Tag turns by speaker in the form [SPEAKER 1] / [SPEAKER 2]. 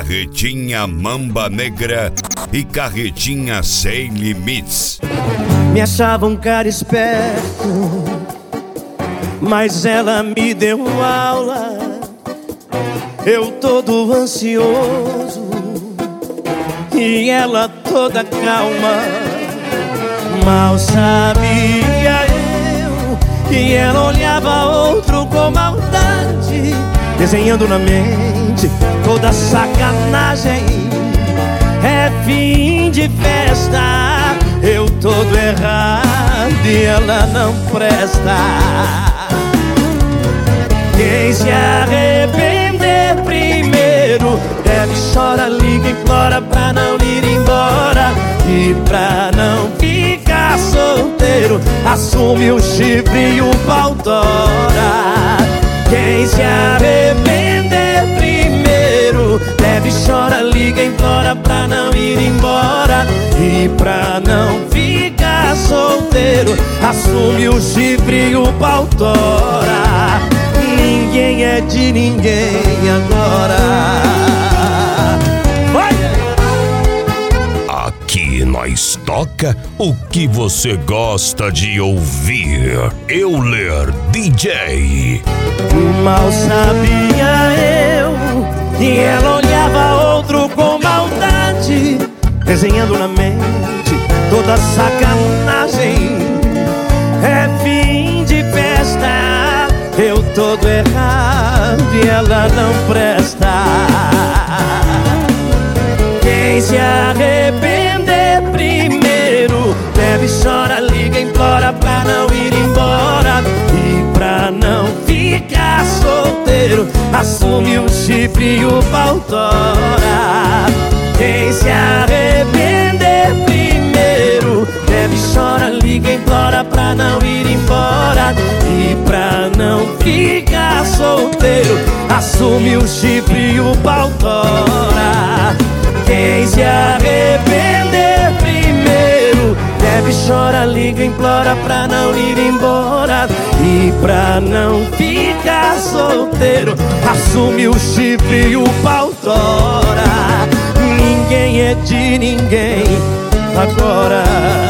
[SPEAKER 1] Carretinha Mamba Negra e Carretinha Sem Limites.
[SPEAKER 2] Me achava um cara esperto, mas ela me deu aula. Eu todo ansioso e ela toda calma. Mal sabia eu que ela olhava outro com maldade, desenhando na mente toda sacanagem. É fim de festa, eu todo errado e ela não presta. Quem se arrepender primeiro deve, chora, liga, implora pra não ir embora. E pra não ficar solteiro, assume o chifre e o pau tora. Quem se arrepender primeiro deve, chora, liga, implora pra não ir embora. E pra não ficar solteiro, assume o chifre e o pau tora. Ninguém é de ninguém agora.
[SPEAKER 3] Aqui nós toca o que você gosta de ouvir. Euler DJ.
[SPEAKER 2] Mal sabia eu que ela olhava outro com maldade, desenhando na mente toda sacanagem. É fim de festa, eu todo errado e ela não presta. Quem se arrepender primeiro deve, chora, liga, implora pra não ir embora. E pra não ficar solteiro, assume o chifre e o pau tora. Quem se arrepender primeiro deve, chora, liga, implora pra não ir embora. E pra não ficar solteiro, assume o chifre e o pau tora. Quem se arrepender primeiro deve, chora, liga, implora pra não ir embora. E pra não ficar solteiro, assume o chifre e o pau tora. Ninguém é de ninguém agora.